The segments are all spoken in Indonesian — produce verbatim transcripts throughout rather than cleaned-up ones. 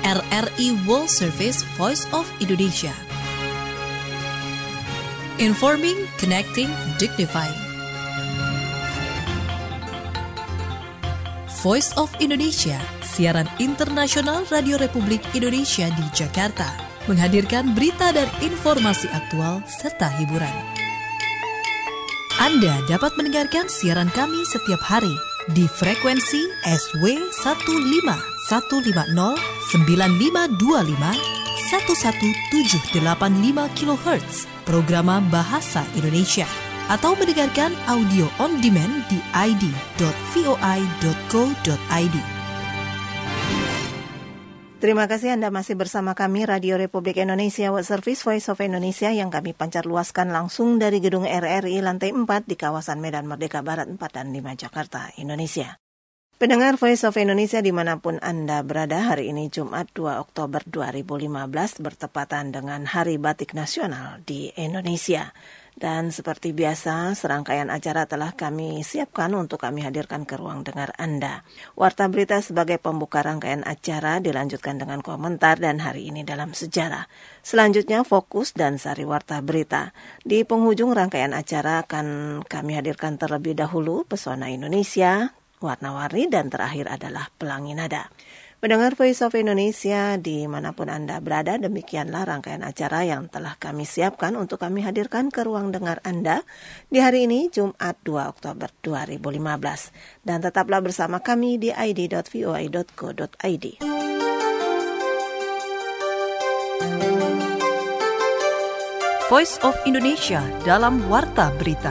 R R I World Service Voice of Indonesia. Informing, connecting, dignifying. Voice of Indonesia, siaran internasional Radio Republik Indonesia di Jakarta, menghadirkan berita dan informasi aktual serta hiburan. Anda dapat mendengarkan siaran kami setiap hari di frekuensi S W satu lima satu lima nol sembilan lima dua lima satu satu tujuh delapan lima kilohertz, programa Bahasa Indonesia, atau mendengarkan audio on demand di i d dot voi dot co dot i d. Terima kasih Anda masih bersama kami Radio Republik Indonesia World Service Voice of Indonesia yang kami pancar luaskan langsung dari gedung R R I lantai empat di kawasan Medan Merdeka Barat empat dan lima Jakarta, Indonesia. Pendengar Voice of Indonesia dimanapun Anda berada, hari ini Jumat dua Oktober dua ribu lima belas bertepatan dengan Hari Batik Nasional di Indonesia. Dan seperti biasa, serangkaian acara telah kami siapkan untuk kami hadirkan ke ruang dengar Anda. Warta berita sebagai pembuka rangkaian acara dilanjutkan dengan komentar dan hari ini dalam sejarah. Selanjutnya fokus dan sari warta berita. Di penghujung rangkaian acara akan kami hadirkan terlebih dahulu Pesona Indonesia, warna-warni, dan terakhir adalah Pelangi Nada. Pendengar Voice of Indonesia dimanapun Anda berada, demikianlah rangkaian acara yang telah kami siapkan untuk kami hadirkan ke ruang dengar Anda di hari ini Jumat dua Oktober dua ribu lima belas. Dan tetaplah bersama kami di i d dot voi dot co dot i d. Voice of Indonesia dalam Warta Berita.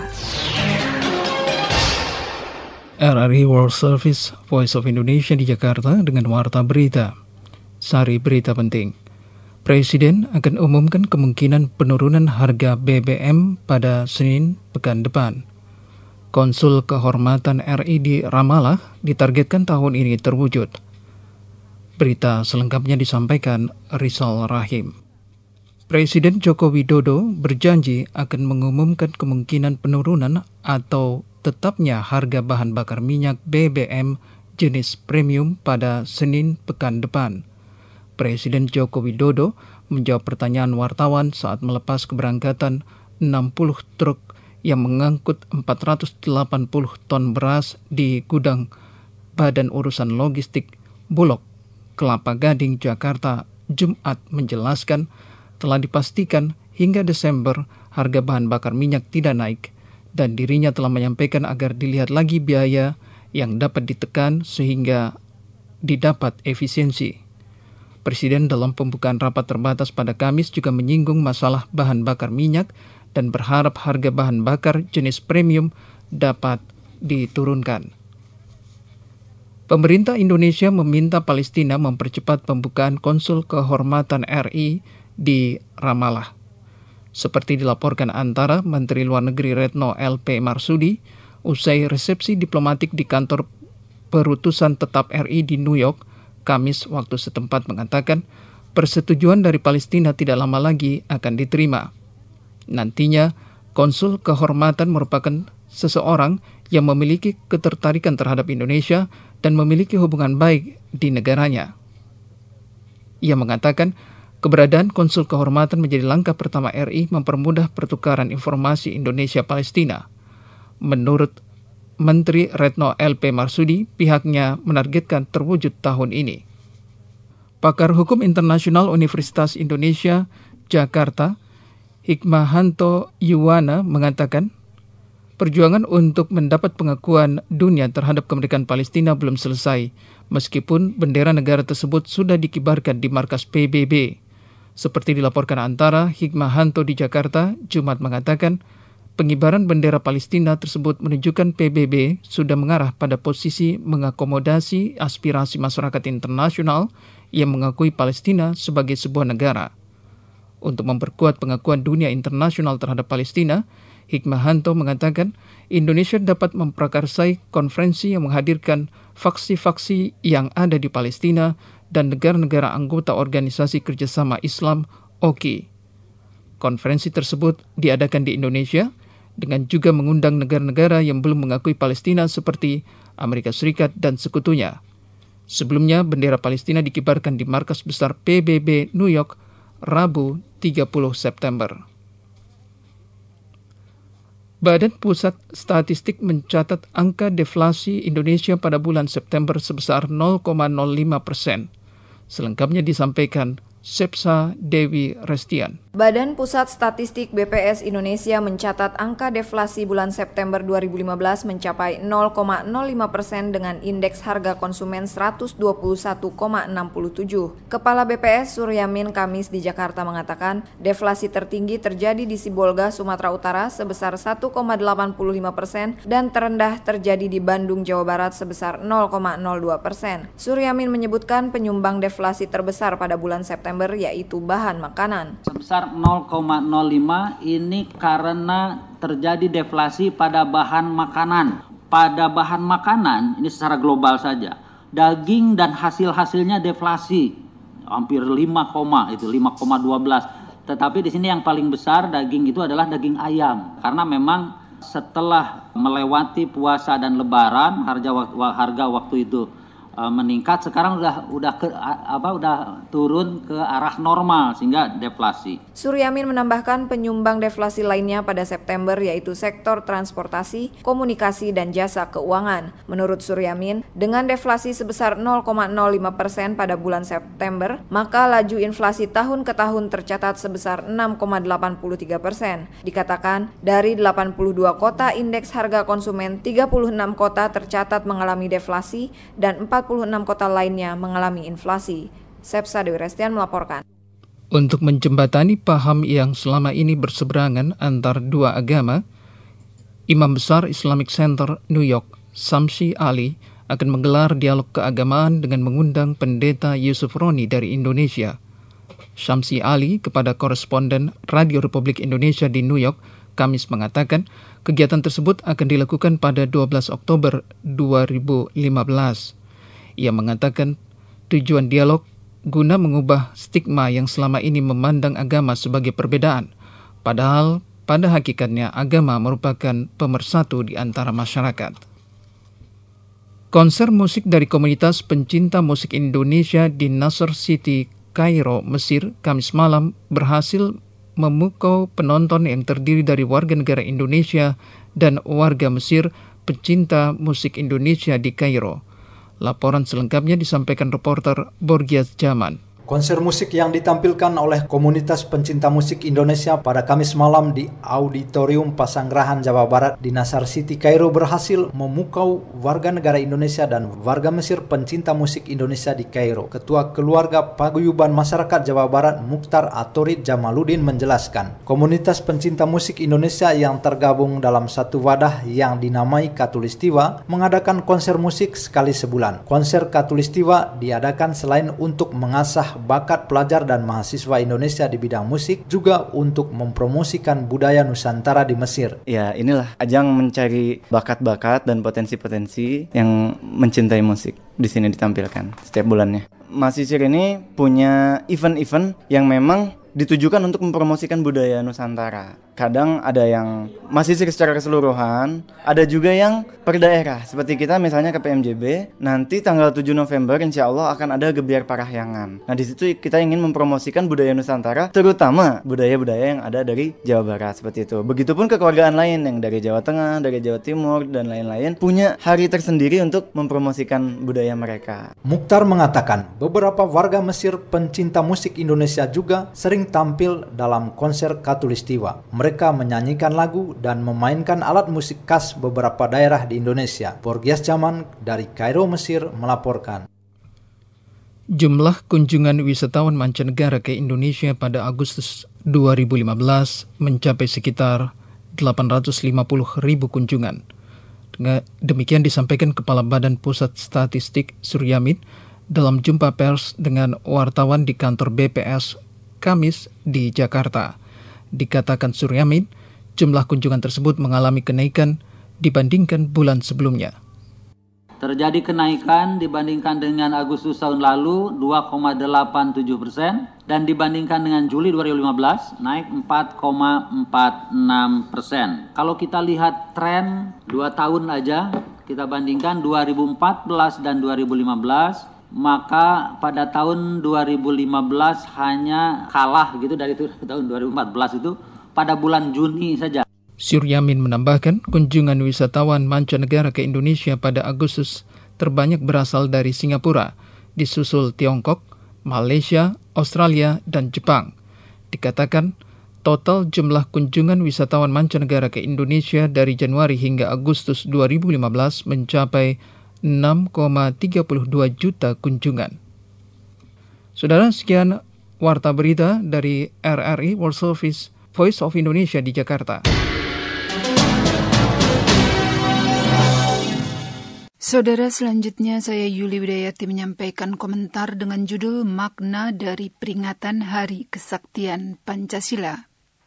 R R I World Service Voice of Indonesia di Jakarta dengan warta berita. Sari berita penting. Presiden akan umumkan kemungkinan penurunan harga B B M pada Senin pekan depan. Konsul Kehormatan R I di Ramallah ditargetkan tahun ini terwujud. Berita selengkapnya disampaikan Rizal Rahim. Presiden Joko Widodo berjanji akan mengumumkan kemungkinan penurunan atau tetapnya harga bahan bakar minyak B B M jenis premium pada Senin pekan depan. Presiden Joko Widodo menjawab pertanyaan wartawan saat melepas keberangkatan enam puluh truk yang mengangkut empat ratus delapan puluh ton beras di gudang Badan Urusan Logistik Bulog, Kelapa Gading, Jakarta, Jumat, menjelaskan telah dipastikan hingga Desember harga bahan bakar minyak tidak naik, dan dirinya telah menyampaikan agar dilihat lagi biaya yang dapat ditekan sehingga didapat efisiensi. Presiden dalam pembukaan rapat terbatas pada Kamis juga menyinggung masalah bahan bakar minyak dan berharap harga bahan bakar jenis premium dapat diturunkan. Pemerintah Indonesia meminta Palestina mempercepat pembukaan konsul kehormatan R I di Ramallah. Seperti dilaporkan Antara, Menteri Luar Negeri Retno L P Marsudi usai resepsi diplomatik di kantor perutusan tetap R I di New York, Kamis waktu setempat, mengatakan persetujuan dari Palestina tidak lama lagi akan diterima. Nantinya, konsul kehormatan merupakan seseorang yang memiliki ketertarikan terhadap Indonesia dan memiliki hubungan baik di negaranya. Ia mengatakan keberadaan konsul kehormatan menjadi langkah pertama R I mempermudah pertukaran informasi Indonesia-Palestina. Menurut Menteri Retno L P Marsudi, pihaknya menargetkan terwujud tahun ini. Pakar Hukum Internasional Universitas Indonesia, Jakarta, Hikmahanto Yuwana, mengatakan perjuangan untuk mendapat pengakuan dunia terhadap kemerdekaan Palestina belum selesai, meskipun bendera negara tersebut sudah dikibarkan di markas P B B. Seperti dilaporkan Antara, Hikmahanto di Jakarta, Jumat, mengatakan pengibaran bendera Palestina tersebut menunjukkan P B B sudah mengarah pada posisi mengakomodasi aspirasi masyarakat internasional yang mengakui Palestina sebagai sebuah negara. Untuk memperkuat pengakuan dunia internasional terhadap Palestina, Hikmahanto mengatakan Indonesia dapat memprakarsai konferensi yang menghadirkan faksi-faksi yang ada di Palestina dan negara-negara anggota Organisasi Kerjasama Islam O K I. Konferensi tersebut diadakan di Indonesia dengan juga mengundang negara-negara yang belum mengakui Palestina seperti Amerika Serikat dan sekutunya. Sebelumnya, bendera Palestina dikibarkan di markas besar P B B New York, Rabu tiga puluh September. Badan Pusat Statistik mencatat angka deflasi Indonesia pada bulan September sebesar nol koma nol lima persen. Selengkapnya disampaikan Sepsa Dewi Restian. Badan Pusat Statistik B P S Indonesia mencatat angka deflasi bulan September dua ribu lima belas mencapai nol koma nol lima persen dengan indeks harga konsumen seratus dua puluh satu koma enam tujuh. Kepala B P S Suryamin Kamis di Jakarta mengatakan, deflasi tertinggi terjadi di Sibolga, Sumatera Utara sebesar satu koma delapan lima persen dan terendah terjadi di Bandung, Jawa Barat sebesar nol koma nol dua persen. Suryamin menyebutkan penyumbang deflasi terbesar pada bulan September yaitu bahan makanan. Sebesar nol koma nol lima ini karena terjadi deflasi pada bahan makanan. Pada bahan makanan ini secara global saja, daging dan hasil-hasilnya deflasi hampir lima, itu lima koma satu dua. Tetapi di sini yang paling besar daging itu adalah daging ayam karena memang setelah melewati puasa dan lebaran harga harga waktu itu meningkat, sekarang udah udah ke apa udah turun ke arah normal sehingga deflasi. Suryamin menambahkan penyumbang deflasi lainnya pada September yaitu sektor transportasi, komunikasi dan jasa keuangan. Menurut Suryamin, dengan deflasi sebesar nol koma nol lima persen pada bulan September, maka laju inflasi tahun ke tahun tercatat sebesar enam koma delapan tiga persen. Dikatakan dari delapan puluh dua kota indeks harga konsumen, tiga puluh enam kota tercatat mengalami deflasi dan empat puluh enam kota lainnya mengalami inflasi. Sepsa Dewi Restian melaporkan. Untuk menjembatani paham yang selama ini berseberangan antar dua agama, Imam Besar Islamic Center New York, Samsi Ali, akan menggelar dialog keagamaan dengan mengundang Pendeta Yusuf Roni dari Indonesia. Samsi Ali kepada koresponden Radio Republik Indonesia di New York, Kamis mengatakan kegiatan tersebut akan dilakukan pada dua belas Oktober dua ribu lima belas. Ia mengatakan tujuan dialog guna mengubah stigma yang selama ini memandang agama sebagai perbedaan, padahal pada hakikatnya agama merupakan pemersatu di antara masyarakat. Konser musik dari komunitas pencinta musik Indonesia di Nasr City, Kairo, Mesir, Kamis malam berhasil memukau penonton yang terdiri dari warga negara Indonesia dan warga Mesir pencinta musik Indonesia di Kairo. Laporan selengkapnya disampaikan reporter Borgias Zaman. Konser musik yang ditampilkan oleh komunitas pencinta musik Indonesia pada Kamis malam di Auditorium Pasanggerahan Jawa Barat di Nasr City, Kairo berhasil memukau warga negara Indonesia dan warga Mesir pencinta musik Indonesia di Kairo. Ketua Keluarga Paguyuban Masyarakat Jawa Barat Mukhtar Atorid Jamaluddin menjelaskan, komunitas pencinta musik Indonesia yang tergabung dalam satu wadah yang dinamai Katulistiwa mengadakan konser musik sekali sebulan. Konser Katulistiwa diadakan selain untuk mengasah bakat pelajar dan mahasiswa Indonesia di bidang musik, juga untuk mempromosikan budaya Nusantara di Mesir. Ya, inilah ajang mencari bakat-bakat dan potensi-potensi yang mencintai musik. Di sini ditampilkan setiap bulannya. Mahasiswa ini punya event-event yang memang ditujukan untuk mempromosikan budaya Nusantara. Kadang ada yang mahasiswa secara keseluruhan, ada juga yang per daerah. Seperti kita misalnya ke P M J B, nanti tanggal tujuh November insya Allah akan ada Gebiar Parahyangan. Nah di situ kita ingin mempromosikan budaya Nusantara, terutama budaya-budaya yang ada dari Jawa Barat seperti itu. Begitupun kekeluargaan lain yang dari Jawa Tengah, dari Jawa Timur dan lain-lain punya hari tersendiri untuk mempromosikan budaya mereka. Mukhtar mengatakan beberapa warga Mesir pencinta musik Indonesia juga sering tampil dalam konser Katulistiwa. Mereka menyanyikan lagu dan memainkan alat musik khas beberapa daerah di Indonesia. Borgias Zaman dari Kairo, Mesir melaporkan. Jumlah kunjungan wisatawan mancanegara ke Indonesia pada Agustus dua ribu lima belas mencapai sekitar delapan ratus lima puluh ribu kunjungan. Demikian disampaikan Kepala Badan Pusat Statistik Suryamin dalam jumpa pers dengan wartawan di kantor B P S Kamis di Jakarta. Dikatakan Suryamin, jumlah kunjungan tersebut mengalami kenaikan dibandingkan bulan sebelumnya. Terjadi kenaikan dibandingkan dengan Agustus tahun lalu dua koma delapan tujuh persen dan dibandingkan dengan Juli dua ribu lima belas naik empat koma empat enam persen. Kalau kita lihat tren dua tahun aja, kita bandingkan dua ribu empat belas dan dua ribu lima belas, maka pada tahun dua ribu lima belas hanya kalah gitu dari itu, tahun dua ribu empat belas itu pada bulan Juni saja. Suryamin menambahkan, kunjungan wisatawan mancanegara ke Indonesia pada Agustus terbanyak berasal dari Singapura, disusul Tiongkok, Malaysia, Australia, dan Jepang. Dikatakan, total jumlah kunjungan wisatawan mancanegara ke Indonesia dari Januari hingga Agustus dua ribu lima belas mencapai enam koma tiga dua juta kunjungan. Saudara, sekian warta berita dari R R I World Service Voice of Indonesia di Jakarta. Saudara, selanjutnya saya Yuli Widayati menyampaikan komentar dengan judul Makna dari Peringatan Hari Kesaktian Pancasila.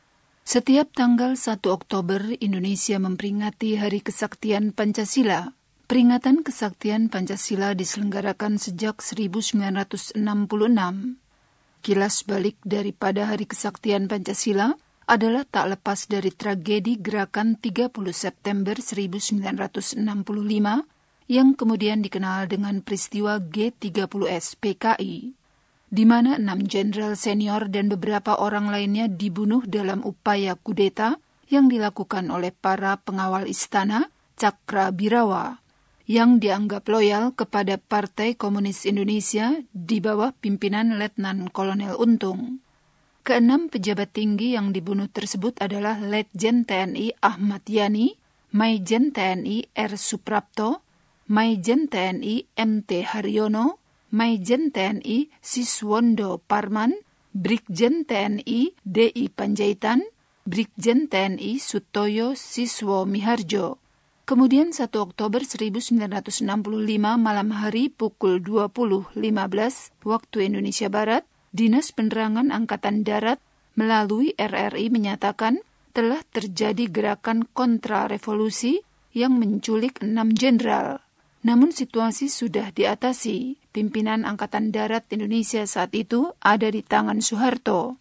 Setiap tanggal satu Oktober, Indonesia memperingati Hari Kesaktian Pancasila. Peringatan Kesaktian Pancasila diselenggarakan sejak seribu sembilan ratus enam puluh enam. Kilas balik daripada Hari Kesaktian Pancasila adalah tak lepas dari tragedi gerakan tiga puluh September seribu sembilan ratus enam puluh lima yang kemudian dikenal dengan peristiwa G tiga puluh S P K I, di mana enam jenderal senior dan beberapa orang lainnya dibunuh dalam upaya kudeta yang dilakukan oleh para pengawal istana Cakrabirawa yang dianggap loyal kepada Partai Komunis Indonesia di bawah pimpinan Letnan Kolonel Untung. Keenam pejabat tinggi yang dibunuh tersebut adalah Letjen T N I Ahmad Yani, Maijen T N I R Suprapto, Maijen T N I M T Haryono, Maijen T N I Siswondo Parman, Brigjen T N I D I Panjaitan, Brigjen T N I Sutoyo Siswo Miharjo. Kemudian satu Oktober seribu sembilan ratus enam puluh lima malam hari pukul dua puluh lima belas waktu Indonesia Barat, Dinas Penerangan Angkatan Darat melalui R R I menyatakan telah terjadi gerakan kontra-revolusi yang menculik enam jenderal. Namun situasi sudah diatasi. Pimpinan Angkatan Darat Indonesia saat itu ada di tangan Soeharto.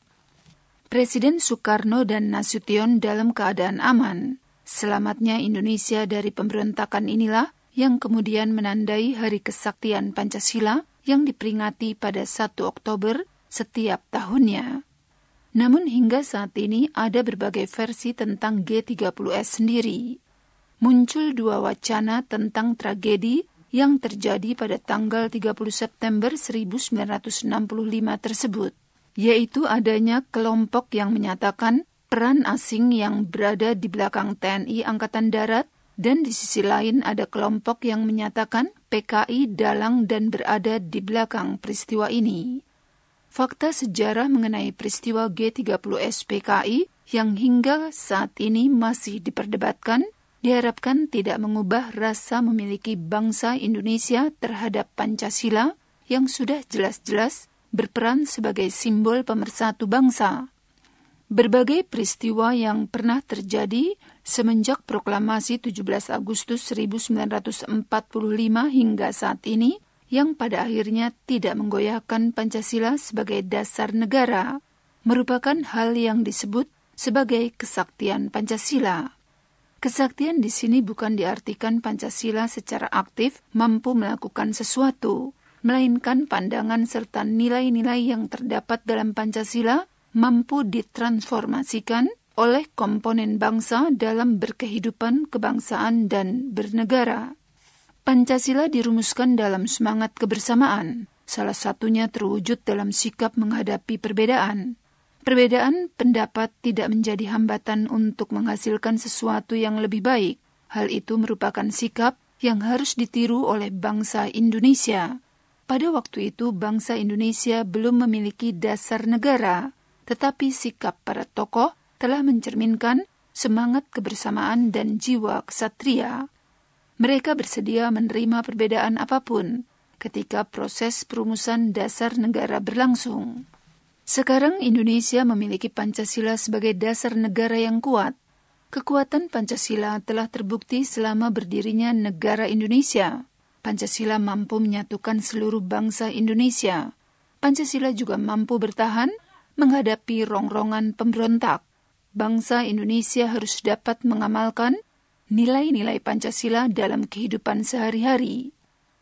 Presiden Soekarno dan Nasution dalam keadaan aman. Selamatnya Indonesia dari pemberontakan inilah yang kemudian menandai Hari Kesaktian Pancasila yang diperingati pada satu Oktober setiap tahunnya. Namun hingga saat ini ada berbagai versi tentang G tiga puluh S sendiri. Muncul dua wacana tentang tragedi yang terjadi pada tanggal tiga puluh September seribu sembilan ratus enam puluh lima tersebut, yaitu adanya kelompok yang menyatakan peran asing yang berada di belakang T N I Angkatan Darat, dan di sisi lain ada kelompok yang menyatakan P K I dalang dan berada di belakang peristiwa ini. Fakta sejarah mengenai peristiwa G tiga puluh S P K I yang hingga saat ini masih diperdebatkan, diharapkan tidak mengubah rasa memiliki bangsa Indonesia terhadap Pancasila yang sudah jelas-jelas berperan sebagai simbol pemersatu bangsa. Berbagai peristiwa yang pernah terjadi semenjak proklamasi tujuh belas Agustus seribu sembilan ratus empat puluh lima hingga saat ini yang pada akhirnya tidak menggoyahkan Pancasila sebagai dasar negara, merupakan hal yang disebut sebagai kesaktian Pancasila. Kesaktian di sini bukan diartikan Pancasila secara aktif mampu melakukan sesuatu, melainkan pandangan serta nilai-nilai yang terdapat dalam Pancasila mampu ditransformasikan oleh komponen bangsa dalam berkehidupan kebangsaan dan bernegara. Pancasila dirumuskan dalam semangat kebersamaan, salah satunya terwujud dalam sikap menghadapi perbedaan. Perbedaan pendapat tidak menjadi hambatan untuk menghasilkan sesuatu yang lebih baik. Hal itu merupakan sikap yang harus ditiru oleh bangsa Indonesia. Pada waktu itu, bangsa Indonesia belum memiliki dasar negara, tetapi sikap para tokoh telah mencerminkan semangat kebersamaan dan jiwa ksatria. Mereka bersedia menerima perbedaan apapun ketika proses perumusan dasar negara berlangsung. Sekarang Indonesia memiliki Pancasila sebagai dasar negara yang kuat. Kekuatan Pancasila telah terbukti selama berdirinya negara Indonesia. Pancasila mampu menyatukan seluruh bangsa Indonesia. Pancasila juga mampu bertahan menghadapi rongrongan pemberontak. Bangsa Indonesia harus dapat mengamalkan nilai-nilai Pancasila dalam kehidupan sehari-hari.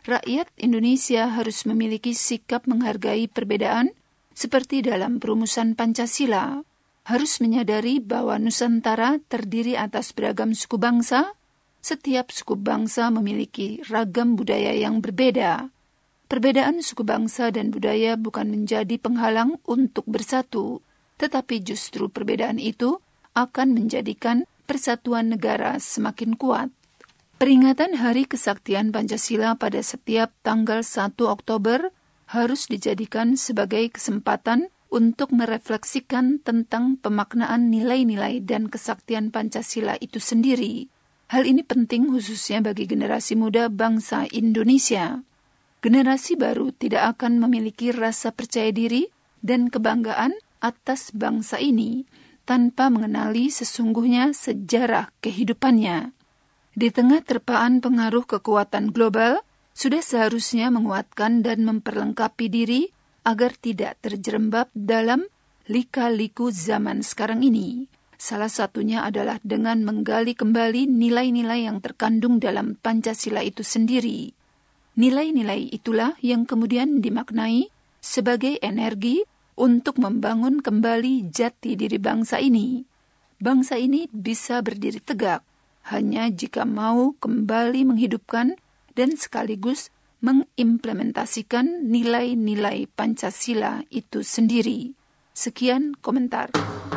rakyat Indonesia harus memiliki sikap menghargai perbedaan seperti dalam perumusan Pancasila, harus menyadari bahwa Nusantara terdiri atas beragam suku bangsa. Setiap suku bangsa memiliki ragam budaya yang berbeda. Perbedaan suku bangsa dan budaya bukan menjadi penghalang untuk bersatu, tetapi justru perbedaan itu akan menjadikan persatuan negara semakin kuat. Peringatan Hari Kesaktian Pancasila pada setiap tanggal satu Oktober harus dijadikan sebagai kesempatan untuk merefleksikan tentang pemaknaan nilai-nilai dan kesaktian Pancasila itu sendiri. Hal ini penting khususnya bagi generasi muda bangsa Indonesia. Generasi baru tidak akan memiliki rasa percaya diri dan kebanggaan atas bangsa ini tanpa mengenali sesungguhnya sejarah kehidupannya. Di tengah terpaan pengaruh kekuatan global, sudah seharusnya menguatkan dan memperlengkapi diri agar tidak terjerembab dalam lika-liku zaman sekarang ini. Salah satunya adalah dengan menggali kembali nilai-nilai yang terkandung dalam Pancasila itu sendiri. Nilai-nilai itulah yang kemudian dimaknai sebagai energi untuk membangun kembali jati diri bangsa ini. Bangsa ini bisa berdiri tegak hanya jika mau kembali menghidupkan dan sekaligus mengimplementasikan nilai-nilai Pancasila itu sendiri. Sekian komentar.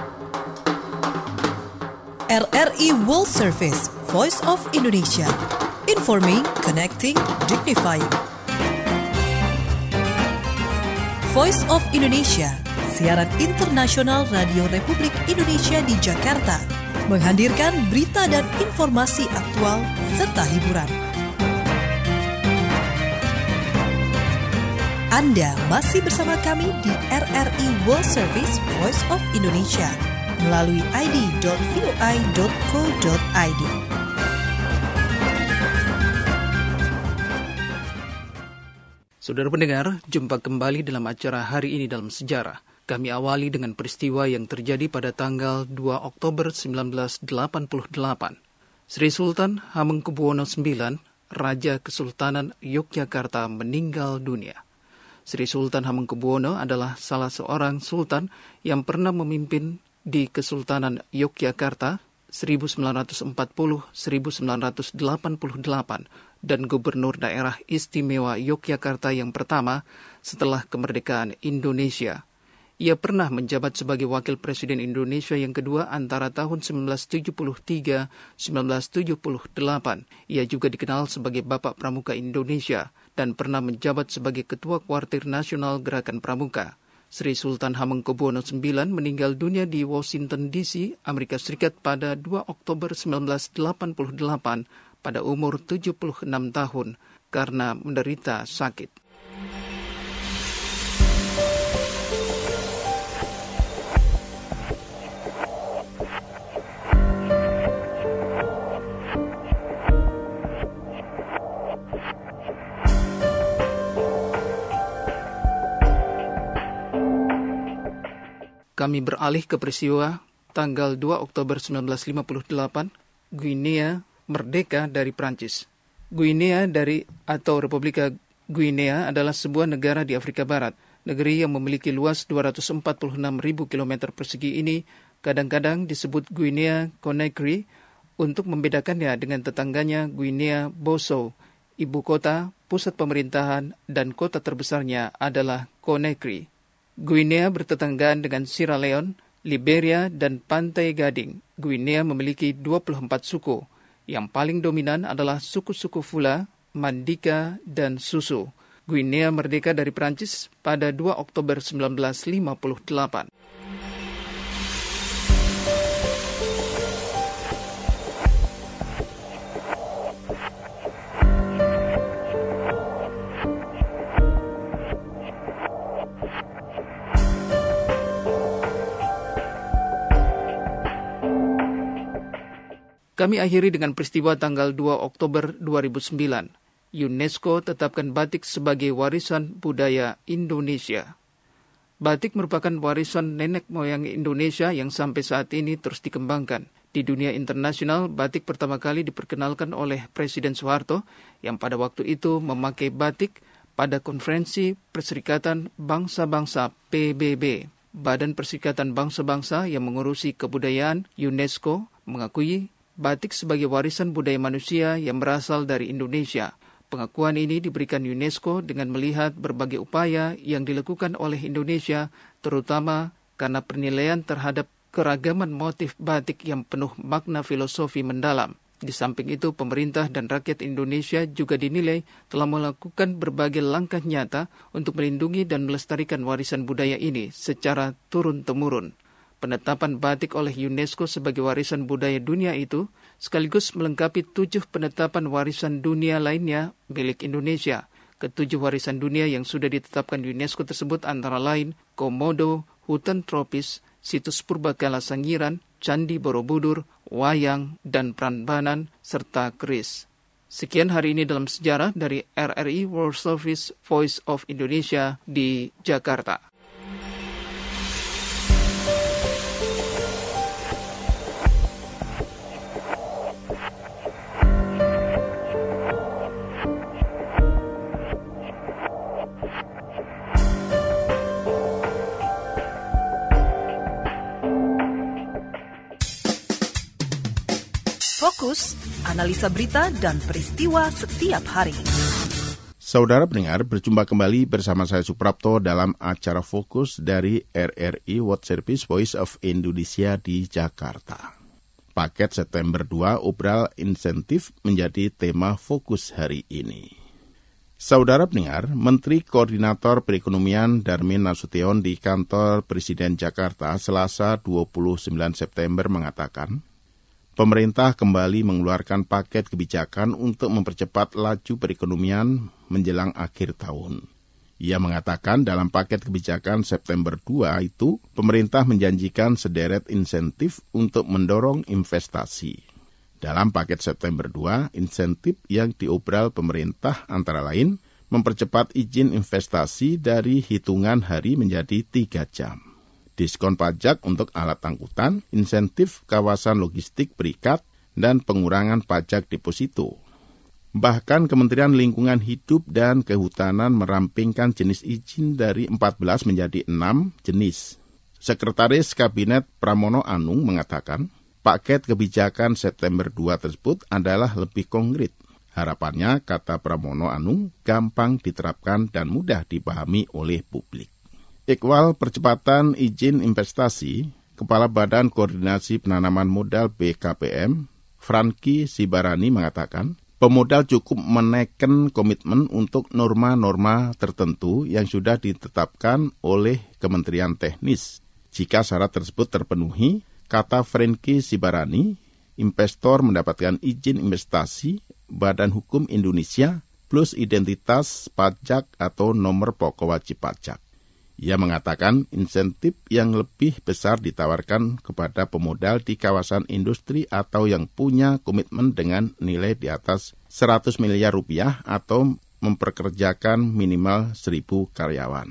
R R I World Service, Voice of Indonesia. Informing, connecting, dignifying. Voice of Indonesia, siaran internasional Radio Republik Indonesia di Jakarta, menghadirkan berita dan informasi aktual serta hiburan. Anda masih bersama kami di R R I World Service, Voice of Indonesia, melalui i d dot v o i dot co dot i d. Saudara pendengar, jumpa kembali dalam acara Hari Ini Dalam Sejarah. Kami awali dengan peristiwa yang terjadi pada tanggal dua Oktober seribu sembilan ratus delapan puluh delapan. Sri Sultan Hamengkubuwono sembilan, Raja Kesultanan Yogyakarta, meninggal dunia. Sri Sultan Hamengkubuwono adalah salah seorang sultan yang pernah memimpin di Kesultanan Yogyakarta seribu sembilan ratus empat puluh sampai seribu sembilan ratus delapan puluh delapan dan Gubernur Daerah Istimewa Yogyakarta yang pertama setelah kemerdekaan Indonesia. Ia pernah menjabat sebagai Wakil Presiden Indonesia yang kedua antara tahun seribu sembilan ratus tujuh puluh tiga sampai seribu sembilan ratus tujuh puluh delapan. Ia juga dikenal sebagai Bapak Pramuka Indonesia dan pernah menjabat sebagai Ketua Kuartir Nasional Gerakan Pramuka. Sri Sultan Hamengkubuwono sembilan meninggal dunia di Washington D C, Amerika Serikat pada dua Oktober seribu sembilan ratus delapan puluh delapan pada umur tujuh puluh enam tahun karena menderita sakit. Kami beralih ke peristiwa tanggal dua Oktober seribu sembilan ratus lima puluh delapan, Guinea merdeka dari Prancis. Guinea dari atau Republika Guinea adalah sebuah negara di Afrika Barat. Negeri yang memiliki luas dua ratus empat puluh enam ribu kilometer persegi ini kadang-kadang disebut Guinea Conakry untuk membedakannya dengan tetangganya Guinea Bissau. Ibu kota, pusat pemerintahan, dan kota terbesarnya adalah Conakry. Guinea bertetanggaan dengan Sierra Leone, Liberia, dan Pantai Gading. Guinea memiliki dua puluh empat suku. Yang paling dominan adalah suku-suku Fula, Mandika, dan Susu. Guinea merdeka dari Prancis pada dua Oktober seribu sembilan ratus lima puluh delapan. Kami akhiri dengan peristiwa tanggal dua Oktober dua ribu sembilan. UNESCO tetapkan batik sebagai warisan budaya Indonesia. Batik merupakan warisan nenek moyang Indonesia yang sampai saat ini terus dikembangkan. Di dunia internasional, batik pertama kali diperkenalkan oleh Presiden Soeharto yang pada waktu itu memakai batik pada konferensi Perserikatan Bangsa-Bangsa P B B. Badan Perserikatan Bangsa-Bangsa yang mengurusi kebudayaan UNESCO mengakui batik sebagai warisan budaya manusia yang berasal dari Indonesia. Pengakuan ini diberikan UNESCO dengan melihat berbagai upaya yang dilakukan oleh Indonesia, terutama karena penilaian terhadap keragaman motif batik yang penuh makna filosofi mendalam. Di samping itu, pemerintah dan rakyat Indonesia juga dinilai telah melakukan berbagai langkah nyata untuk melindungi dan melestarikan warisan budaya ini secara turun-temurun. Penetapan batik oleh UNESCO sebagai warisan budaya dunia itu sekaligus melengkapi tujuh penetapan warisan dunia lainnya milik Indonesia. Ketujuh warisan dunia yang sudah ditetapkan UNESCO tersebut antara lain Komodo, hutan tropis, situs purbakala Sangiran, Candi Borobudur, wayang, dan Prambanan, serta keris. Sekian hari ini dalam sejarah dari R R I World Service Voice of Indonesia di Jakarta. Fokus, analisa berita dan peristiwa setiap hari. Saudara pendengar, berjumpa kembali bersama saya Suprapto dalam acara Fokus dari R R I World Service Voice of Indonesia di Jakarta. Paket September dua obral insentif menjadi tema fokus hari ini. Saudara pendengar, Menteri Koordinator Perekonomian Darmin Nasution di kantor Presiden Jakarta Selasa dua puluh sembilan September mengatakan, pemerintah kembali mengeluarkan paket kebijakan untuk mempercepat laju perekonomian menjelang akhir tahun. Ia mengatakan dalam paket kebijakan September dua itu, pemerintah menjanjikan sederet insentif untuk mendorong investasi. Dalam paket September dua, insentif yang diobral pemerintah antara lain mempercepat izin investasi dari hitungan hari menjadi tiga jam. Diskon pajak untuk alat angkutan, insentif kawasan logistik berikat, dan pengurangan pajak deposito. Bahkan Kementerian Lingkungan Hidup dan Kehutanan merampingkan jenis izin dari empat belas menjadi enam jenis. Sekretaris Kabinet Pramono Anung mengatakan, paket kebijakan September dua tersebut adalah lebih konkret. Harapannya, kata Pramono Anung, gampang diterapkan dan mudah dipahami oleh publik. Iqbal percepatan izin investasi, Kepala Badan Koordinasi Penanaman Modal B K P M, Franky Sibarani mengatakan, pemodal cukup menekan komitmen untuk norma-norma tertentu yang sudah ditetapkan oleh Kementerian Teknis. Jika syarat tersebut terpenuhi, kata Franky Sibarani, investor mendapatkan izin investasi Badan Hukum Indonesia plus identitas pajak atau nomor pokok wajib pajak. Ia mengatakan insentif yang lebih besar ditawarkan kepada pemodal di kawasan industri atau yang punya komitmen dengan nilai di atas seratus miliar rupiah atau memperkerjakan minimal seribu karyawan.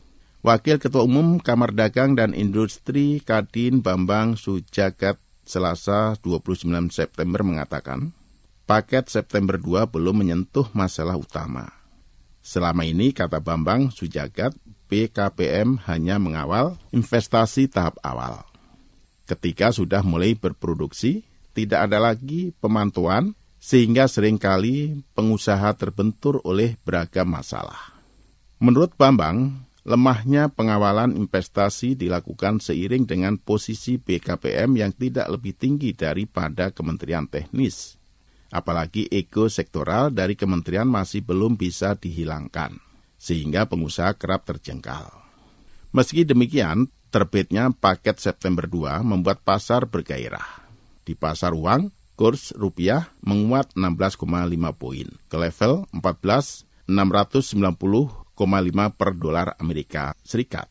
Wakil Ketua Umum Kamar Dagang dan Industri Kadin Bambang Sujagat Selasa dua puluh sembilan September mengatakan, paket September dua belum menyentuh masalah utama. Selama ini, kata Bambang Sujagat, B K P M hanya mengawal investasi tahap awal. Ketika sudah mulai berproduksi, tidak ada lagi pemantauan, sehingga seringkali pengusaha terbentur oleh beragam masalah. Menurut Bambang, lemahnya pengawalan investasi dilakukan seiring dengan posisi B K P M yang tidak lebih tinggi daripada Kementerian Teknis. Apalagi ego sektoral dari kementerian masih belum bisa dihilangkan, sehingga pengusaha kerap terjengkal. Meski demikian, terbitnya paket September dua membuat pasar bergairah. Di pasar uang, kurs rupiah menguat enam belas koma lima poin ke level empat belas ribu enam ratus sembilan puluh koma lima per dolar Amerika Serikat.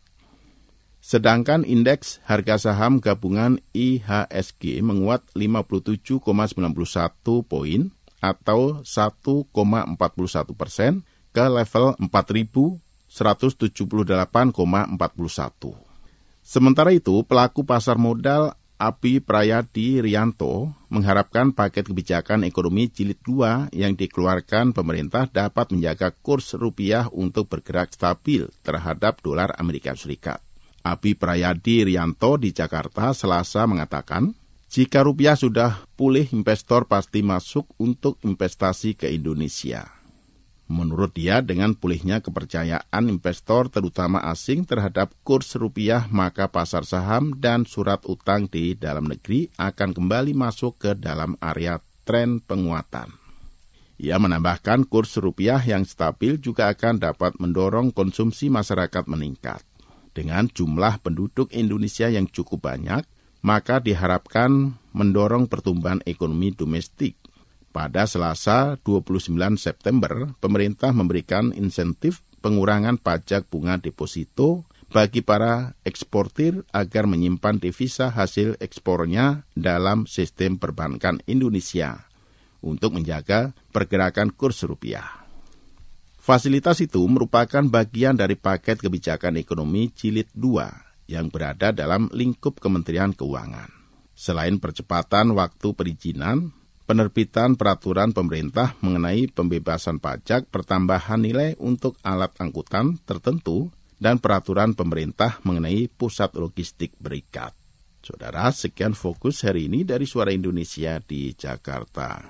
Sedangkan indeks harga saham gabungan I H S G menguat lima puluh tujuh koma sembilan satu poin atau satu koma empat satu persen ke level empat ribu seratus tujuh puluh delapan koma empat puluh satu. Sementara itu, pelaku pasar modal Api Prayadi Rianto mengharapkan paket kebijakan ekonomi jilid dua yang dikeluarkan pemerintah dapat menjaga kurs rupiah untuk bergerak stabil terhadap dolar Amerika Serikat. Api Prayadi Rianto di Jakarta Selasa mengatakan, jika rupiah sudah pulih, investor pasti masuk untuk investasi ke Indonesia. Menurut dia, dengan pulihnya kepercayaan investor terutama asing terhadap kurs rupiah, maka pasar saham dan surat utang di dalam negeri akan kembali masuk ke dalam area tren penguatan. Ia menambahkan kurs rupiah yang stabil juga akan dapat mendorong konsumsi masyarakat meningkat. Dengan jumlah penduduk Indonesia yang cukup banyak, maka diharapkan mendorong pertumbuhan ekonomi domestik. Pada Selasa dua puluh sembilan September, pemerintah memberikan insentif pengurangan pajak bunga deposito bagi para eksportir agar menyimpan devisa hasil ekspornya dalam sistem perbankan Indonesia untuk menjaga pergerakan kurs rupiah. Fasilitas itu merupakan bagian dari paket kebijakan ekonomi jilid dua yang berada dalam lingkup Kementerian Keuangan. Selain percepatan waktu perizinan, penerbitan peraturan pemerintah mengenai pembebasan pajak pertambahan nilai untuk alat angkutan tertentu dan peraturan pemerintah mengenai pusat logistik berikat. Saudara, sekian fokus hari ini dari Suara Indonesia di Jakarta.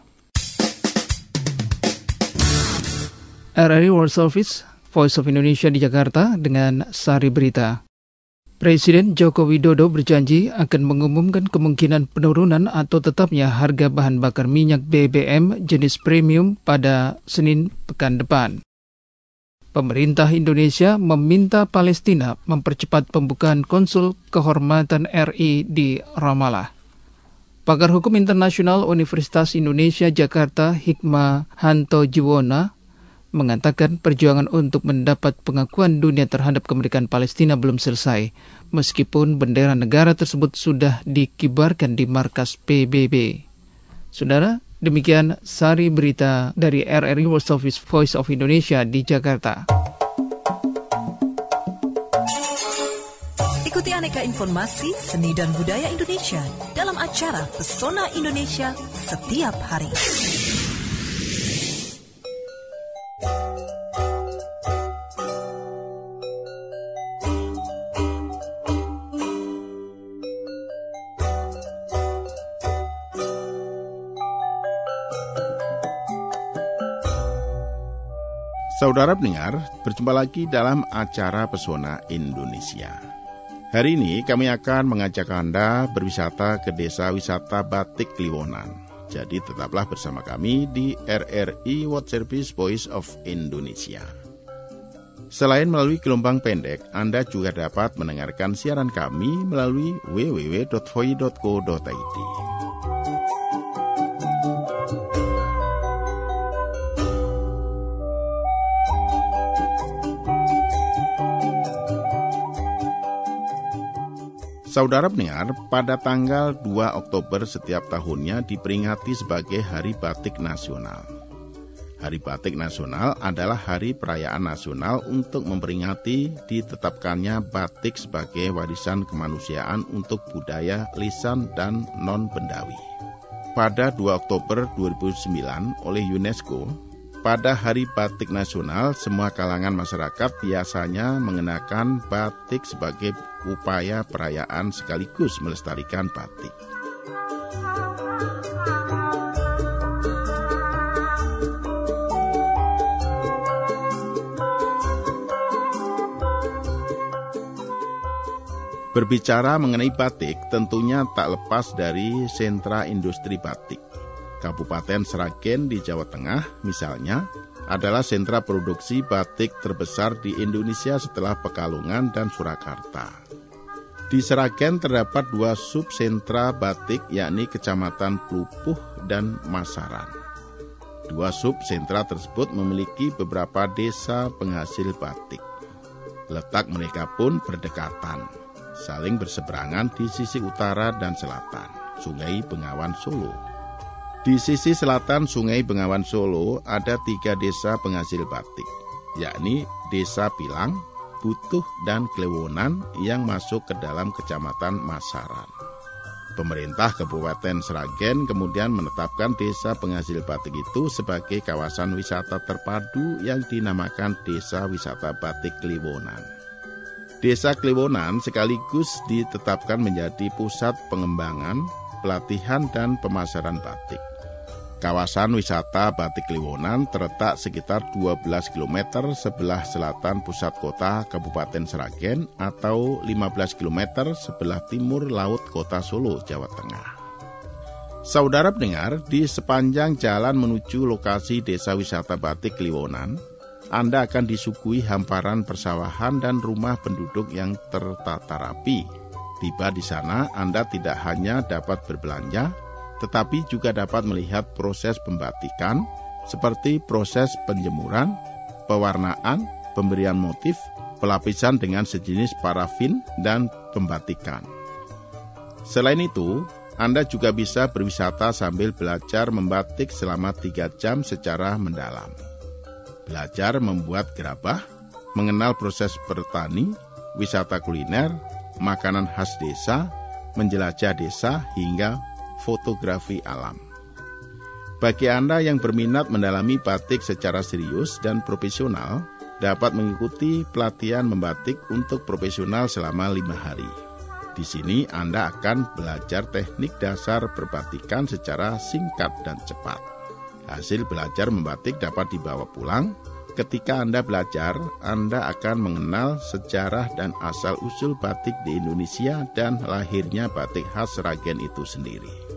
R R I World Service, Voice of Indonesia di Jakarta dengan Sari Berita. Presiden Joko Widodo berjanji akan mengumumkan kemungkinan penurunan atau tetapnya harga bahan bakar minyak B B M jenis premium pada Senin pekan depan. Pemerintah Indonesia meminta Palestina mempercepat pembukaan konsul kehormatan R I di Ramallah. Pakar Hukum Internasional Universitas Indonesia Jakarta Hikmah Hanto Jiwona mengatakan perjuangan untuk mendapat pengakuan dunia terhadap kemerdekaan Palestina belum selesai, meskipun bendera negara tersebut sudah dikibarkan di markas P B B. Saudara, demikian Sari Berita dari R R I World Service Voice of Indonesia di Jakarta. Ikuti aneka informasi seni dan budaya Indonesia dalam acara Pesona Indonesia setiap hari. Saudara pendengar, berjumpa lagi dalam acara Pesona Indonesia. Hari ini kami akan mengajak Anda berwisata ke Desa Wisata Batik Kliwonan. Jadi tetaplah bersama kami di R R I World Service Voice of Indonesia. Selain melalui gelombang pendek, Anda juga dapat mendengarkan siaran kami melalui w w w dot voi dot co dot i d. Saudara pendengar, pada tanggal dua Oktober setiap tahunnya diperingati sebagai Hari Batik Nasional. Hari Batik Nasional adalah hari perayaan nasional untuk memperingati ditetapkannya batik sebagai warisan kemanusiaan untuk budaya, lisan, dan non-bendawi. Pada dua Oktober dua ribu sembilan oleh UNESCO, pada Hari Batik Nasional, semua kalangan masyarakat biasanya mengenakan batik sebagai upaya perayaan sekaligus melestarikan batik. Berbicara mengenai batik, tentunya tak lepas dari sentra industri batik. Kabupaten Sragen di Jawa Tengah, misalnya, adalah sentra produksi batik terbesar di Indonesia setelah Pekalongan dan Surakarta. Di Sragen terdapat dua subsentra batik, yakni Kecamatan Plupuh dan Masaran. Dua subsentra tersebut memiliki beberapa desa penghasil batik. Letak mereka pun berdekatan, saling berseberangan di sisi utara dan selatan, Sungai Bengawan Solo. Di sisi selatan Sungai Bengawan Solo ada tiga desa penghasil batik, yakni Desa Pilang, Butuh, dan Klewonan yang masuk ke dalam Kecamatan Masaran. Pemerintah Kabupaten Sragen kemudian menetapkan desa penghasil batik itu sebagai kawasan wisata terpadu yang dinamakan Desa Wisata Batik Kliwonan. Desa Kliwonan sekaligus ditetapkan menjadi pusat pengembangan, pelatihan, dan pemasaran batik. Kawasan wisata Batik Kliwonan terletak sekitar dua belas kilometer sebelah selatan pusat kota Kabupaten Sragen atau lima belas kilometer sebelah timur laut kota Solo, Jawa Tengah. Saudara pendengar, di sepanjang jalan menuju lokasi Desa Wisata Batik Kliwonan, Anda akan disuguhi hamparan persawahan dan rumah penduduk yang tertata rapi. Tiba di sana, Anda tidak hanya dapat berbelanja, tetapi juga dapat melihat proses pembatikan seperti proses penjemuran, pewarnaan, pemberian motif, pelapisan dengan sejenis parafin, dan pembatikan. Selain itu, Anda juga bisa berwisata sambil belajar membatik selama tiga jam secara mendalam. Belajar membuat gerabah, mengenal proses bertani, wisata kuliner, makanan khas desa, menjelajah desa, hingga fotografi alam. Bagi Anda yang berminat mendalami batik secara serius dan profesional, dapat mengikuti pelatihan membatik untuk profesional selama lima hari. Di sini Anda akan belajar teknik dasar berbatikan secara singkat dan cepat. Hasil belajar membatik dapat dibawa pulang. Ketika Anda belajar, Anda akan mengenal sejarah dan asal-usul batik di Indonesia dan lahirnya batik khas Sragen itu sendiri.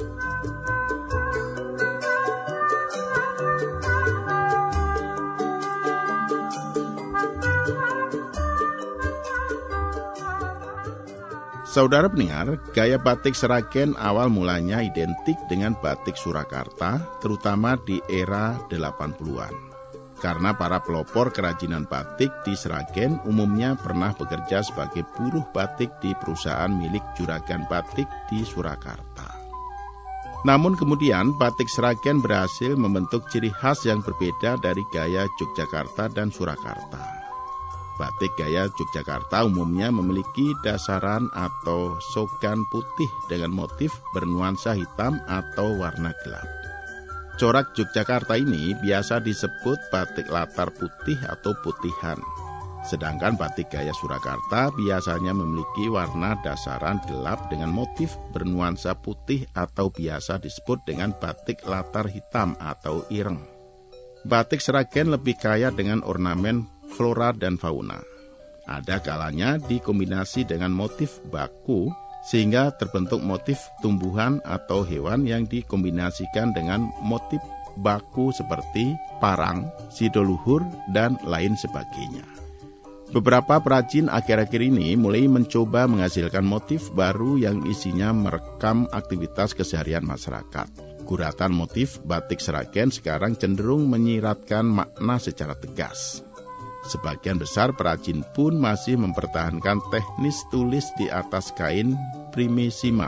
Saudara pendengar, gaya batik Sragen awal mulanya identik dengan batik Surakarta, terutama di era delapan puluhan. Karena para pelopor kerajinan batik di Sragen umumnya pernah bekerja sebagai buruh batik di perusahaan milik Juragan Batik di Surakarta. Namun kemudian batik Sragen berhasil membentuk ciri khas yang berbeda dari gaya Yogyakarta dan Surakarta. Batik gaya Yogyakarta umumnya memiliki dasaran atau sogan putih dengan motif bernuansa hitam atau warna gelap. Corak Yogyakarta ini biasa disebut batik latar putih atau putihan. Sedangkan batik gaya Surakarta biasanya memiliki warna dasaran gelap dengan motif bernuansa putih atau biasa disebut dengan batik latar hitam atau ireng. Batik Sragen lebih kaya dengan ornamen flora dan fauna. Ada kalanya dikombinasi dengan motif baku sehingga terbentuk motif tumbuhan atau hewan yang dikombinasikan dengan motif baku seperti parang, sidoluhur, dan lain sebagainya. Beberapa perajin akhir-akhir ini mulai mencoba menghasilkan motif baru yang isinya merekam aktivitas keseharian masyarakat. Guratan motif batik Sragen sekarang cenderung menyiratkan makna secara tegas. Sebagian besar perajin pun masih mempertahankan teknis tulis di atas kain primissima.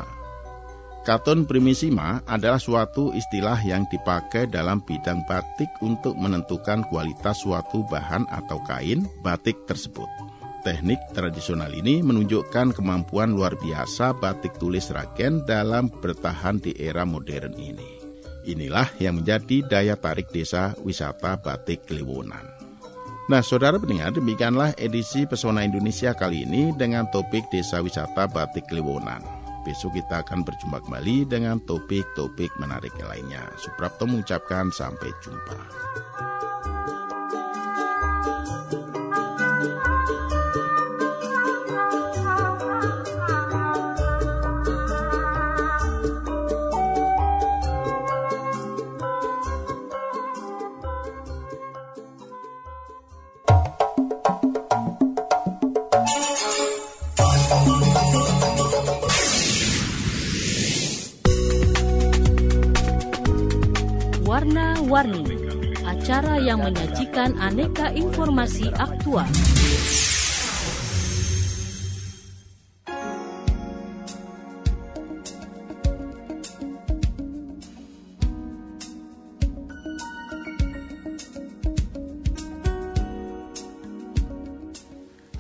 Katun primissima adalah suatu istilah yang dipakai dalam bidang batik untuk menentukan kualitas suatu bahan atau kain batik tersebut. Teknik tradisional ini menunjukkan kemampuan luar biasa batik tulis Sragen dalam bertahan di era modern ini. Inilah yang menjadi daya tarik Desa Wisata Batik Kliwonan. Nah, saudara pendengar, demikianlah edisi Pesona Indonesia kali ini dengan topik Desa Wisata Batik Kliwonan. Besok kita akan berjumpa kembali dengan topik-topik menarik lainnya. Suprapto mengucapkan sampai jumpa. Warna-Warni, acara yang menyajikan aneka informasi aktual.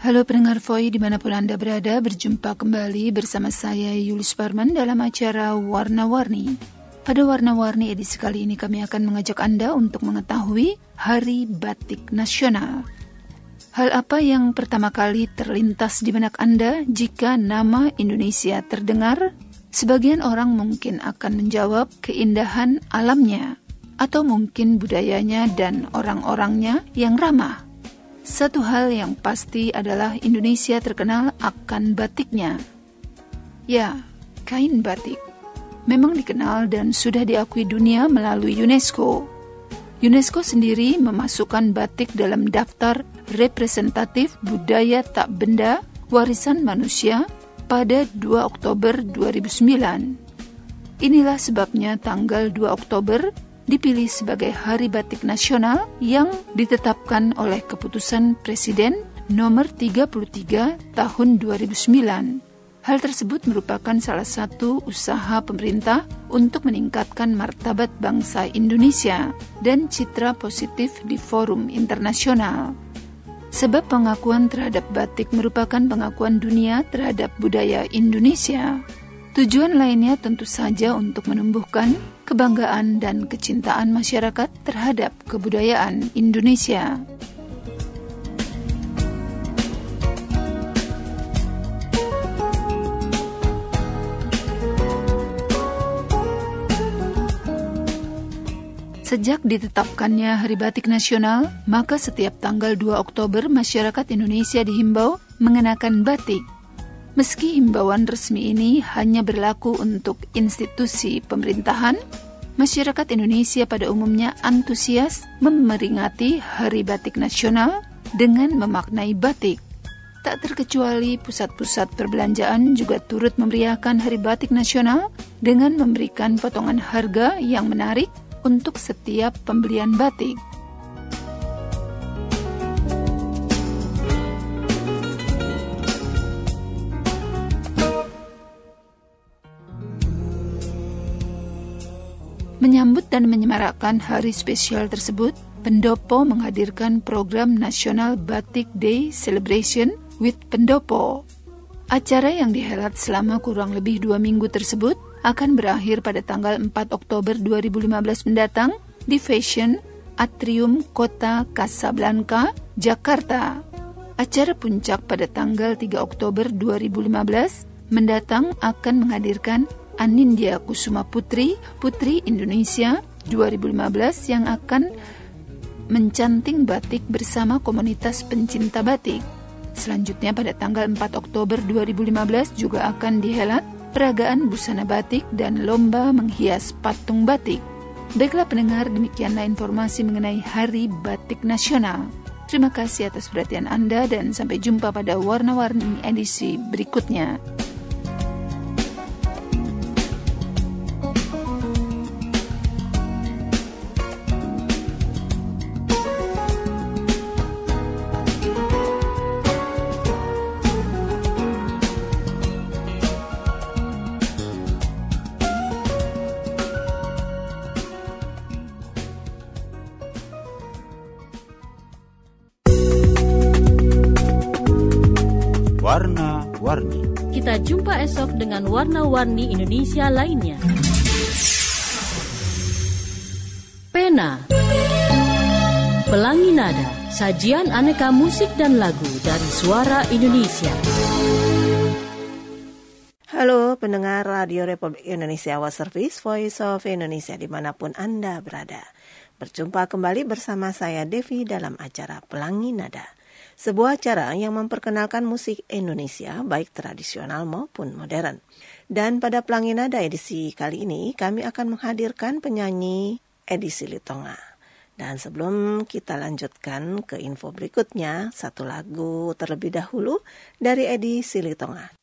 Halo pendengar V O I dimanapun Anda berada, berjumpa kembali bersama saya Yulis Barman dalam acara Warna-Warni. Pada Warna-Warni edisi kali ini kami akan mengajak Anda untuk mengetahui Hari Batik Nasional. Hal apa yang pertama kali terlintas di benak Anda jika nama Indonesia terdengar? Sebagian orang mungkin akan menjawab keindahan alamnya, atau mungkin budayanya dan orang-orangnya yang ramah. Satu hal yang pasti adalah Indonesia terkenal akan batiknya. Ya, kain batik memang dikenal dan sudah diakui dunia melalui UNESCO. UNESCO sendiri memasukkan batik dalam daftar representatif budaya tak benda warisan manusia pada dua Oktober dua ribu sembilan. Inilah sebabnya tanggal dua Oktober dipilih sebagai Hari Batik Nasional yang ditetapkan oleh Keputusan Presiden nomor tiga puluh tiga tahun dua ribu sembilan. Hal tersebut merupakan salah satu usaha pemerintah untuk meningkatkan martabat bangsa Indonesia dan citra positif di forum internasional. Sebab pengakuan terhadap batik merupakan pengakuan dunia terhadap budaya Indonesia. Tujuan lainnya tentu saja untuk menumbuhkan kebanggaan dan kecintaan masyarakat terhadap kebudayaan Indonesia. Sejak ditetapkannya Hari Batik Nasional, maka setiap tanggal dua Oktober masyarakat Indonesia dihimbau mengenakan batik. Meski himbauan resmi ini hanya berlaku untuk institusi pemerintahan, masyarakat Indonesia pada umumnya antusias memperingati Hari Batik Nasional dengan memaknai batik. Tak terkecuali pusat-pusat perbelanjaan juga turut memeriahkan Hari Batik Nasional dengan memberikan potongan harga yang menarik untuk setiap pembelian batik. Menyambut dan menyemarakkan hari spesial tersebut, Pendopo menghadirkan program National Batik Day Celebration with Pendopo. Acara yang dihelat selama kurang lebih dua minggu tersebut akan berakhir pada tanggal empat Oktober dua ribu lima belas mendatang di Fashion Atrium Kota Casablanca, Jakarta. Acara puncak pada tanggal tiga Oktober dua ribu lima belas mendatang akan menghadirkan Anindya Kusuma Putri, Putri Indonesia dua ribu lima belas yang akan mencanting batik bersama komunitas pencinta batik. Selanjutnya pada tanggal empat Oktober dua ribu lima belas juga akan dihelat peragaan busana batik dan lomba menghias patung batik. Baiklah pendengar, demikianlah informasi mengenai Hari Batik Nasional. Terima kasih atas perhatian Anda dan sampai jumpa pada Warna-Warni edisi berikutnya. Warna-Warni. Kita jumpa esok dengan Warna-Warni Indonesia lainnya. Pena, Pelangi Nada, sajian aneka musik dan lagu dari Suara Indonesia. Halo pendengar Radio Republik Indonesia World Service Voice of Indonesia dimanapun Anda berada. Berjumpa kembali bersama saya Devi dalam acara Pelangi Nada. Sebuah acara yang memperkenalkan musik Indonesia baik tradisional maupun modern. Dan pada Pelangi Nada edisi kali ini kami akan menghadirkan penyanyi Edi Silitonga. Dan sebelum kita lanjutkan ke info berikutnya, satu lagu terlebih dahulu dari Edi Silitonga.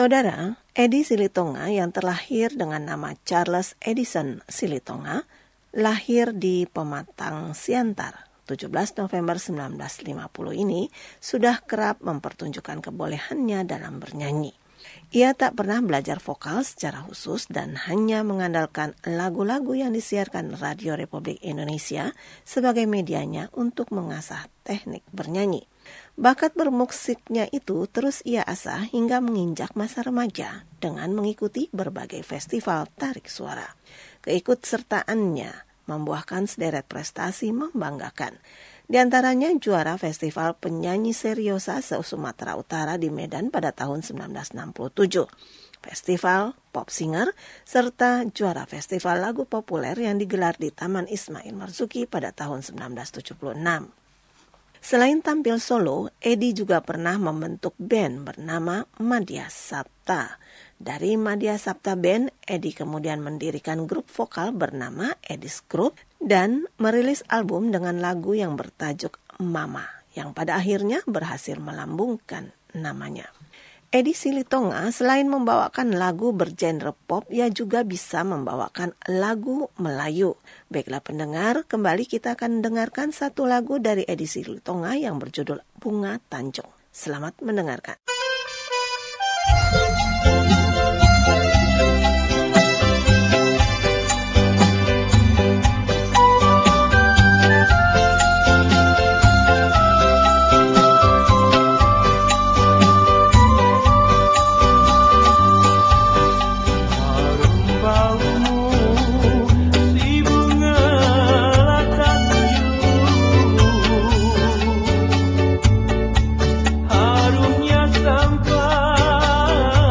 Saudara, Edi Silitonga yang terlahir dengan nama Charles Edison Silitonga lahir di Pematang Siantar tujuh belas November sembilan belas lima puluh ini sudah kerap mempertunjukkan kebolehannya dalam bernyanyi. Ia tak pernah belajar vokal secara khusus dan hanya mengandalkan lagu-lagu yang disiarkan Radio Republik Indonesia sebagai medianya untuk mengasah teknik bernyanyi. Bakat bermusiknya itu terus ia asah hingga menginjak masa remaja dengan mengikuti berbagai festival tarik suara. Keikutsertaannya membuahkan sederet prestasi membanggakan. Di antaranya juara Festival Penyanyi Seriosa se-Sumatera Utara di Medan pada tahun sembilan belas enam puluh tujuh, Festival Pop Singer, serta juara Festival Lagu Populer yang digelar di Taman Ismail Marzuki pada tahun sembilan belas tujuh puluh enam. Selain tampil solo, Edi juga pernah membentuk band bernama Madya Sapta. Dari Madya Sapta Band, Edi kemudian mendirikan grup vokal bernama Edi's Group dan merilis album dengan lagu yang bertajuk Mama, yang pada akhirnya berhasil melambungkan namanya. Edi Silitonga selain membawakan lagu bergenre pop, ia juga bisa membawakan lagu Melayu. Baiklah pendengar, kembali kita akan dengarkan satu lagu dari Edi Silitonga yang berjudul Bunga Tanjung. Selamat mendengarkan. Harumnya sampai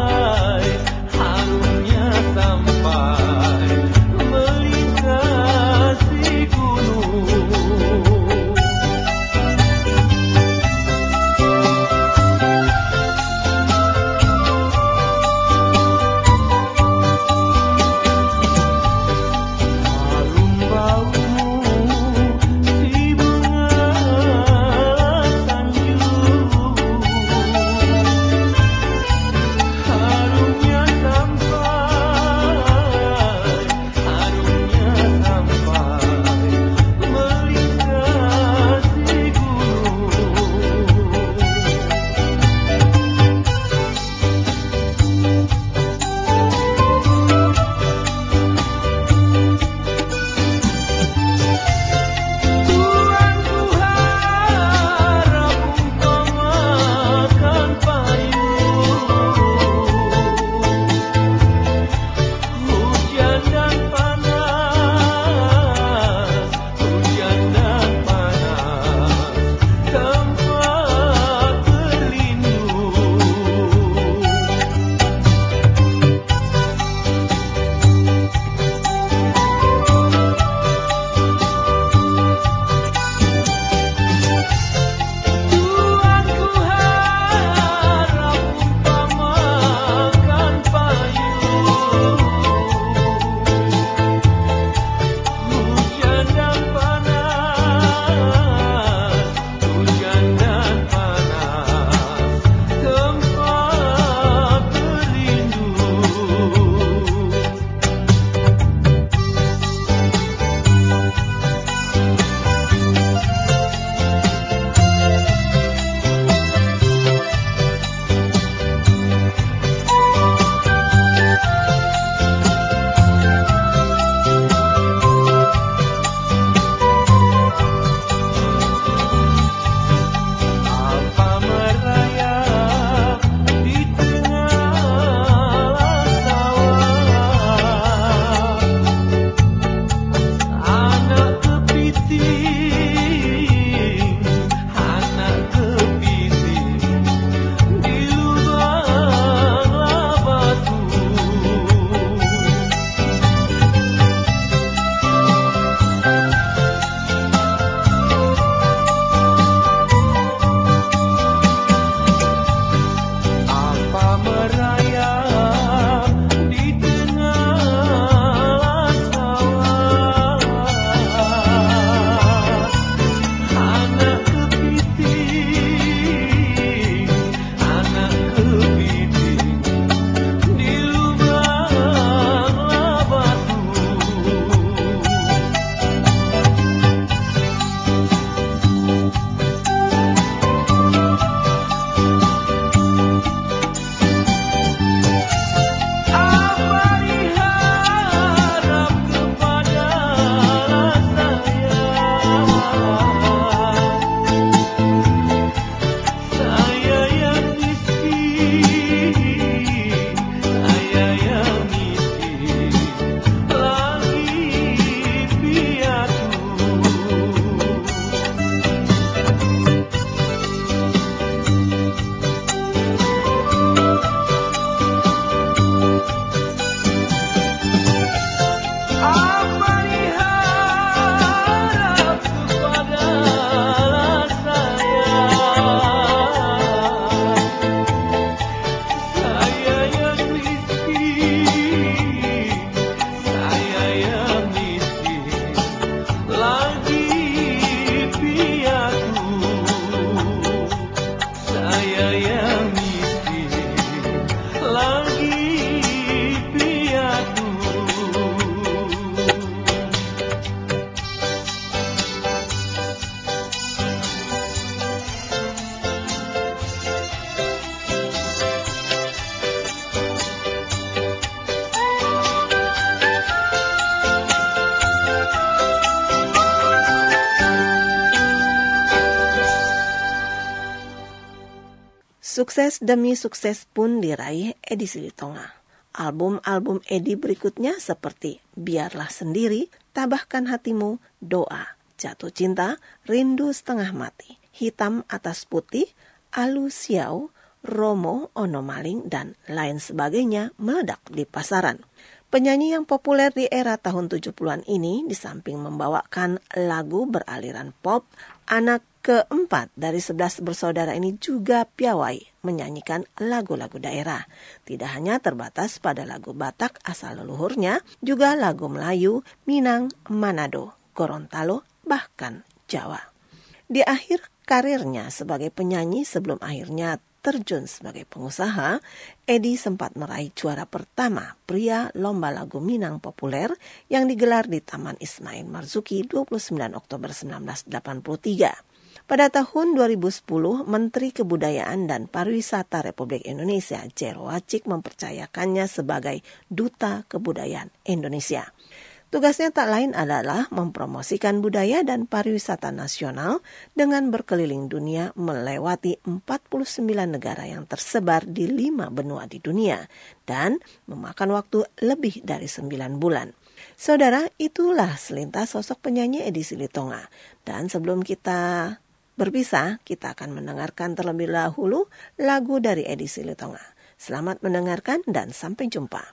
Sukses demi sukses pun diraih Edi Silitonga. Album-album Edi berikutnya seperti Biarlah Sendiri, Tabahkan Hatimu, Doa, Jatuh Cinta, Rindu Setengah Mati, Hitam Atas Putih, Alu Siau, Romo, Ono Maling, dan lain sebagainya meledak di pasaran. Penyanyi yang populer di era tahun tujuh puluhan ini di samping membawakan lagu beraliran pop, anak keempat dari sebelas bersaudara ini juga piawai menyanyikan lagu-lagu daerah. Tidak hanya terbatas pada lagu Batak asal leluhurnya, juga lagu Melayu, Minang, Manado, Gorontalo, bahkan Jawa. Di akhir karirnya sebagai penyanyi sebelum akhirnya terjun sebagai pengusaha, Edi sempat meraih juara pertama pria lomba lagu Minang populer yang digelar di Taman Ismail Marzuki dua puluh sembilan Oktober seribu sembilan ratus delapan puluh tiga. Pada tahun dua ribu sepuluh, Menteri Kebudayaan dan Pariwisata Republik Indonesia, Jero Wacik, mempercayakannya sebagai Duta Kebudayaan Indonesia. Tugasnya tak lain adalah mempromosikan budaya dan pariwisata nasional dengan berkeliling dunia melewati empat puluh sembilan negara yang tersebar di lima benua di dunia dan memakan waktu lebih dari sembilan bulan. Saudara, itulah selintas sosok penyanyi Edi Silitonga. Dan sebelum kita berpisah, kita akan mendengarkan terlebih dahulu lagu dari Edi Silitonga. Selamat mendengarkan dan sampai jumpa.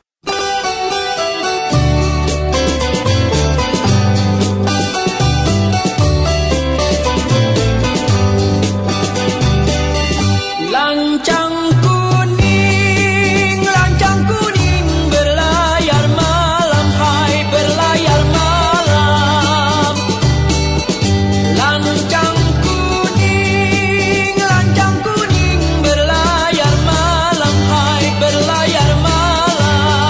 Lancang kuning, lancang kuning berlayar malam, hai berlayar malam. Lancang kuning, lancang kuning berlayar malam, hai berlayar malam.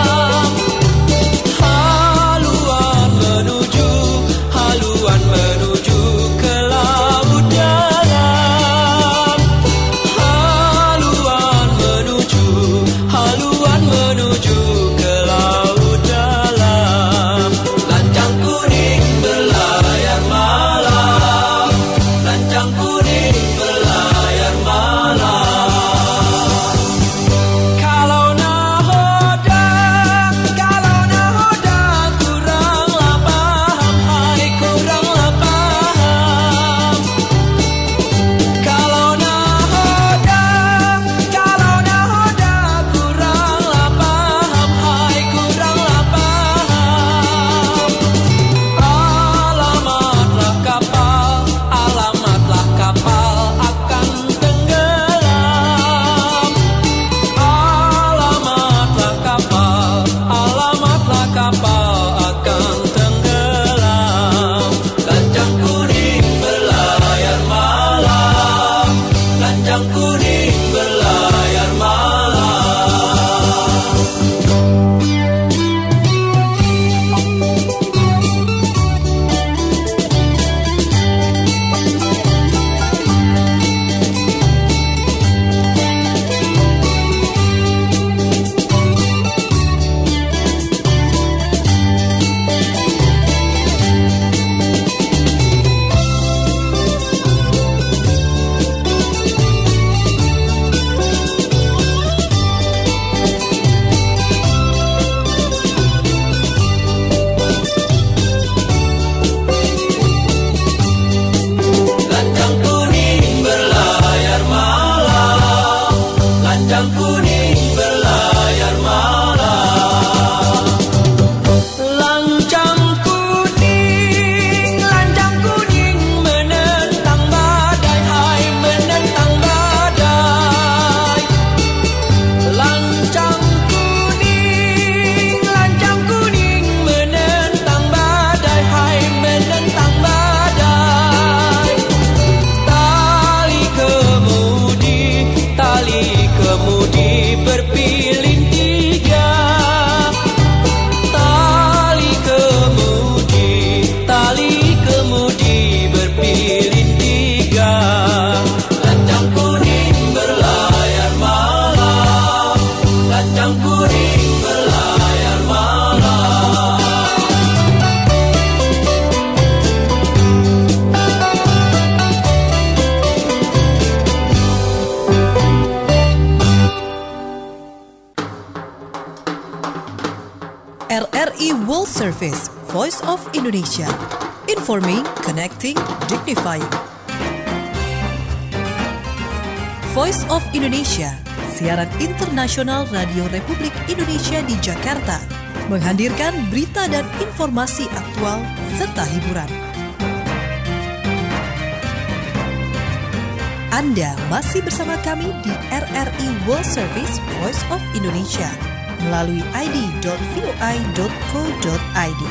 Service, Voice of Indonesia. Informing, connecting, dignifying. Voice of Indonesia, siaran internasional Radio Republik Indonesia di Jakarta, menghadirkan berita dan informasi aktual serta hiburan. Anda masih bersama kami di R R I World Service Voice of Indonesia melalui i d dot v o i dot co dot i d.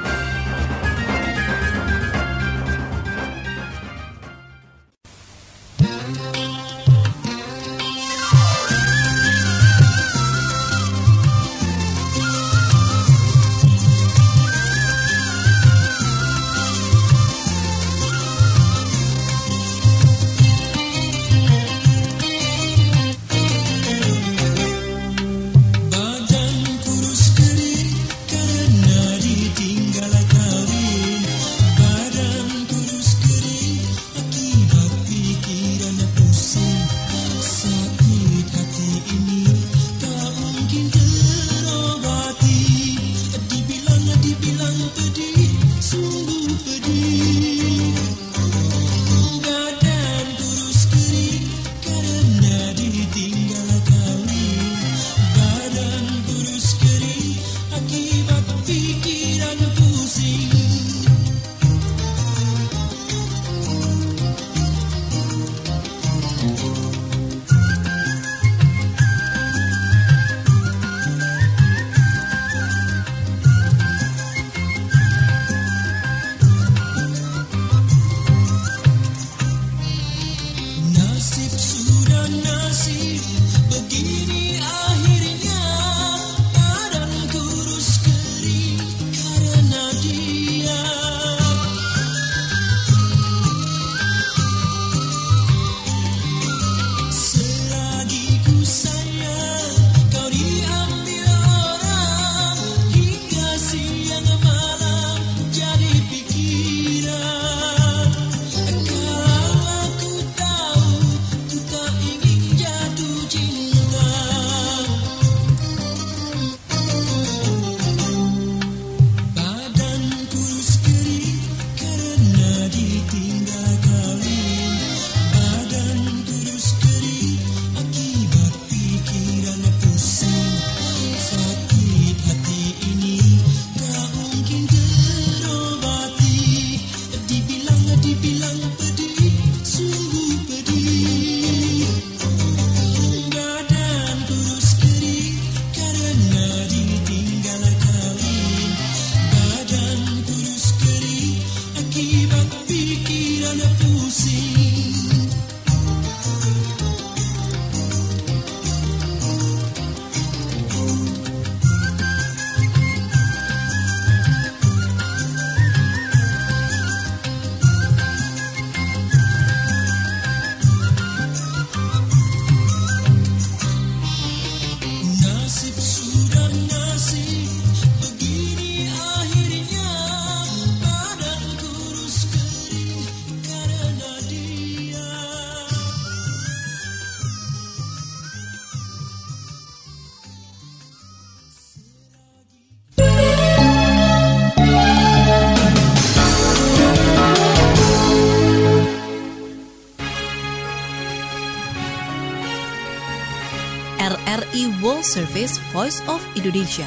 R R I World Service Voice of Indonesia.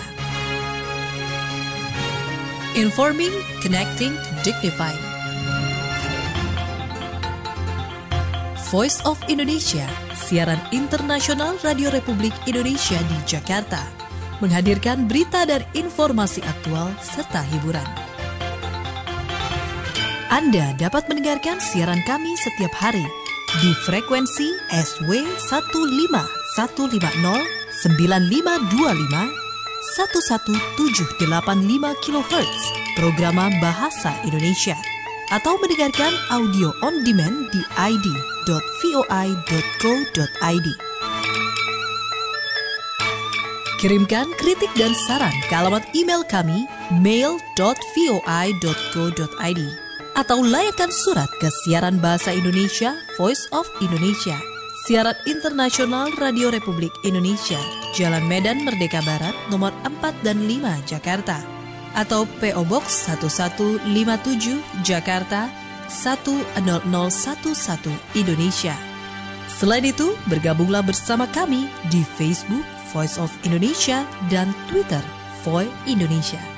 Informing, connecting, dignifying. Voice of Indonesia, siaran internasional Radio Republik Indonesia di Jakarta, menghadirkan berita dan informasi aktual serta hiburan. Anda dapat mendengarkan siaran kami setiap hari di frekuensi S W satu lima satu lima nol sembilan lima dua lima satu satu tujuh delapan lima kilohertz program Bahasa Indonesia, atau mendengarkan audio on demand di i d dot v o i dot co dot i d. Kirimkan kritik dan saran ke alamat email kami mail dot v o i dot co dot i d atau layakkan surat ke siaran Bahasa Indonesia Voice of Indonesia, siaran internasional Radio Republik Indonesia, Jalan Medan Merdeka Barat nomor empat dan lima Jakarta. atau P O Box satu satu lima tujuh Jakarta satu nol nol satu satu Indonesia. Selain itu, bergabunglah bersama kami di Facebook Voice of Indonesia dan Twitter Voi Indonesia.